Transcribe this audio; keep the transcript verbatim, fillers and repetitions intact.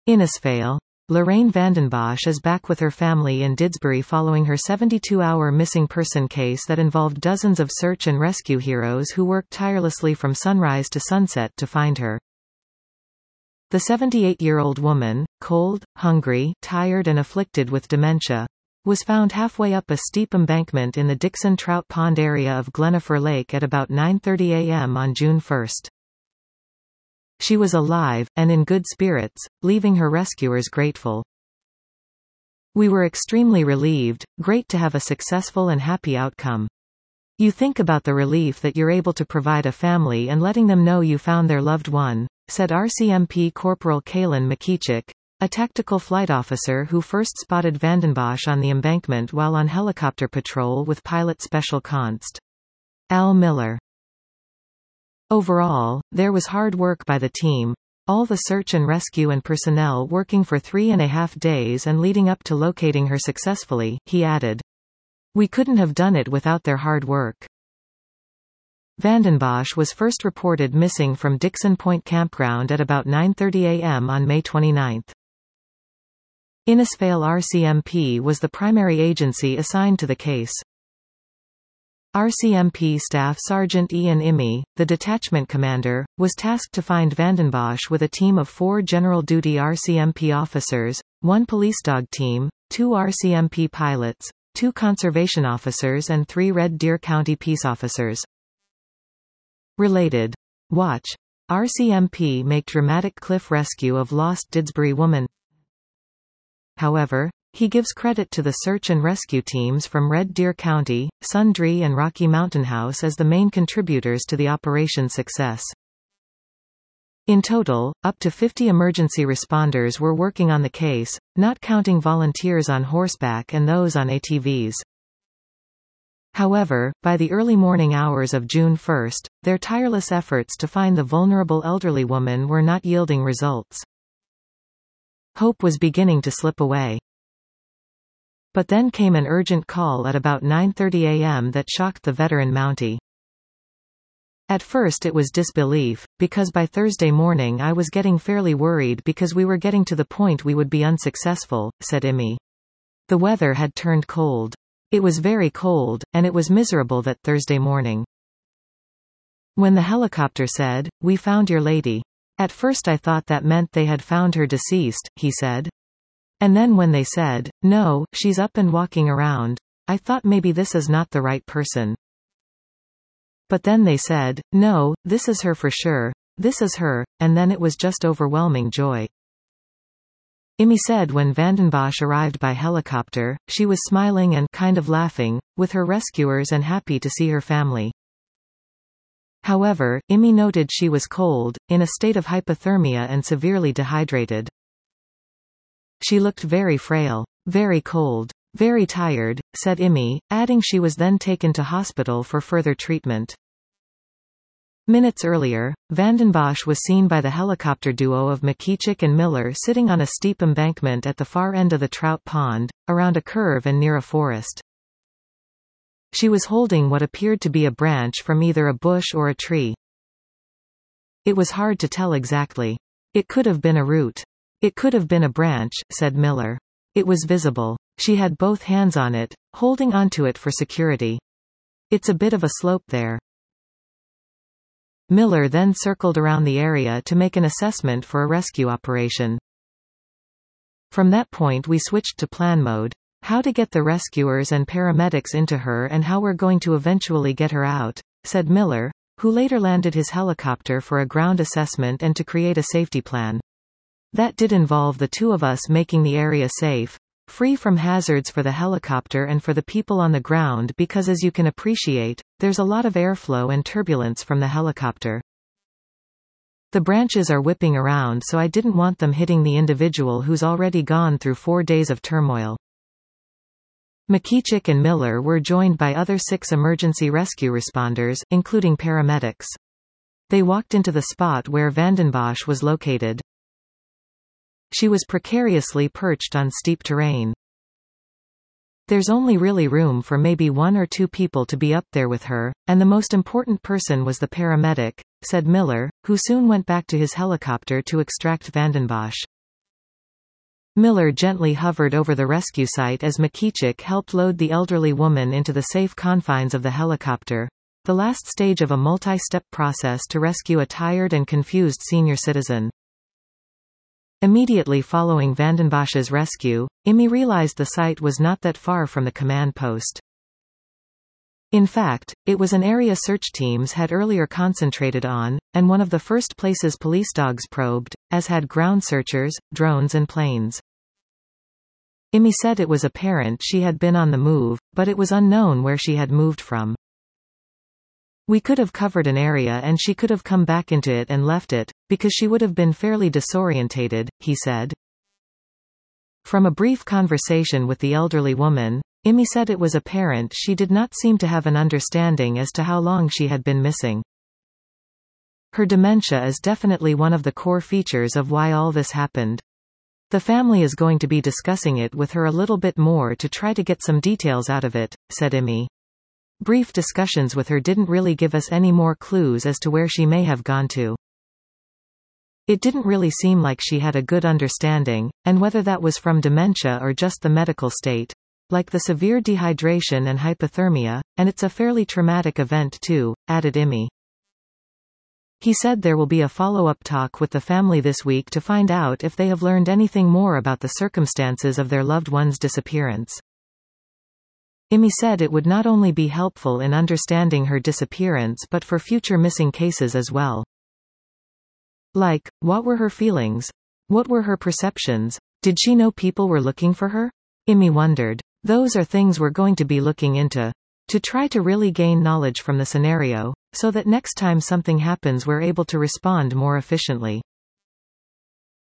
Innisfail. Lorraine Vandenbosch is back with her family in Didsbury following her seventy-two hour missing person case that involved dozens of search and rescue heroes who worked tirelessly from sunrise to sunset to find her. The seventy-eight-year-old woman, cold, hungry, tired and afflicted with dementia, was found halfway up a steep embankment in the Dixon Trout Pond area of Glenifer Lake at about nine thirty a m on June first. She was alive, and in good spirits, leaving her rescuers grateful. "We were extremely relieved, great to have a successful and happy outcome. You think about the relief that you're able to provide a family and letting them know you found their loved one," said R C M P Corporal Kaylin McKeechik, a tactical flight officer who first spotted Vandenbosch on the embankment while on helicopter patrol with pilot Special Const. Al Miller. Overall, there was hard work by the team, all the search and rescue and personnel working for three and a half days and leading up to locating her successfully, he added. "We couldn't have done it without their hard work." Vandenbosch was first reported missing from Dixon Point Campground at about nine thirty a m on May twenty-ninth. Innisfail R C M P was the primary agency assigned to the case. R C M P Staff Sergeant Ian Immy, the detachment commander, was tasked to find Vandenbosch with a team of four general duty R C M P officers, one police dog team, two R C M P pilots, two conservation officers and three Red Deer County peace officers. Related. Watch. R C M P make dramatic cliff rescue of lost Didsbury woman. However, he gives credit to the search and rescue teams from Red Deer County, Sundre and Rocky Mountain House as the main contributors to the operation's success. In total, up to fifty emergency responders were working on the case, not counting volunteers on horseback and those on A T Vs. However, by the early morning hours of June first, their tireless efforts to find the vulnerable elderly woman were not yielding results. Hope was beginning to slip away. But then came an urgent call at about nine thirty a m that shocked the veteran Mountie. "At first it was disbelief, because by Thursday morning I was getting fairly worried because we were getting to the point we would be unsuccessful," said Immy. "The weather had turned cold. It was very cold, and it was miserable that Thursday morning. When the helicopter said, 'We found your lady,' at first I thought that meant they had found her deceased," he said. "And then when they said, 'No, she's up and walking around,' I thought maybe this is not the right person. But then they said, 'No, this is her for sure, this is her,' and then it was just overwhelming joy." Immy said when Vandenbosch arrived by helicopter, she was smiling and kind of laughing, with her rescuers and happy to see her family. However, Immy noted she was cold, in a state of hypothermia and severely dehydrated. "She looked very frail, very cold, very tired," said Immy, adding she was then taken to hospital for further treatment. Minutes earlier, Vandenbosch was seen by the helicopter duo of McKeechik and Miller sitting on a steep embankment at the far end of the trout pond, around a curve and near a forest. She was holding what appeared to be a branch from either a bush or a tree. "It was hard to tell exactly. It could have been a root. It could have been a branch," said Miller. "It was visible. She had both hands on it, holding onto it for security. It's a bit of a slope there." Miller then circled around the area to make an assessment for a rescue operation. "From that point we switched to plan mode. How to get the rescuers and paramedics into her and how we're going to eventually get her out," said Miller, who later landed his helicopter for a ground assessment and to create a safety plan. "That did involve the two of us making the area safe, free from hazards for the helicopter and for the people on the ground because as you can appreciate, there's a lot of airflow and turbulence from the helicopter. The branches are whipping around so I didn't want them hitting the individual who's already gone through four days of turmoil." McKeechik and Miller were joined by other six emergency rescue responders, including paramedics. They walked into the spot where Vandenbosch was located. She was precariously perched on steep terrain. "There's only really room for maybe one or two people to be up there with her, and the most important person was the paramedic," said Miller, who soon went back to his helicopter to extract Vandenbosch. Miller gently hovered over the rescue site as Makichik helped load the elderly woman into the safe confines of the helicopter, the last stage of a multi-step process to rescue a tired and confused senior citizen. Immediately following Vandenbosch's rescue, Imi realized the site was not that far from the command post. In fact, it was an area search teams had earlier concentrated on, and one of the first places police dogs probed, as had ground searchers, drones and planes. Imi said it was apparent she had been on the move, but it was unknown where she had moved from. We could have covered an area and she could have come back into it and left it, because she would have been fairly disorientated, he said. From a brief conversation with the elderly woman, Imi said it was apparent she did not seem to have an understanding as to how long she had been missing. Her dementia is definitely one of the core features of why all this happened. The family is going to be discussing it with her a little bit more to try to get some details out of it, said Imi. Brief discussions with her didn't really give us any more clues as to where she may have gone to. It didn't really seem like she had a good understanding, and whether that was from dementia or just the medical state, like the severe dehydration and hypothermia, and it's a fairly traumatic event too, added Imi. He said there will be a follow-up talk with the family this week to find out if they have learned anything more about the circumstances of their loved one's disappearance. Imi said it would not only be helpful in understanding her disappearance but for future missing cases as well. Like, what were her feelings? What were her perceptions? Did she know people were looking for her? Imi wondered. Those are things we're going to be looking into, to try to really gain knowledge from the scenario, so that next time something happens we're able to respond more efficiently.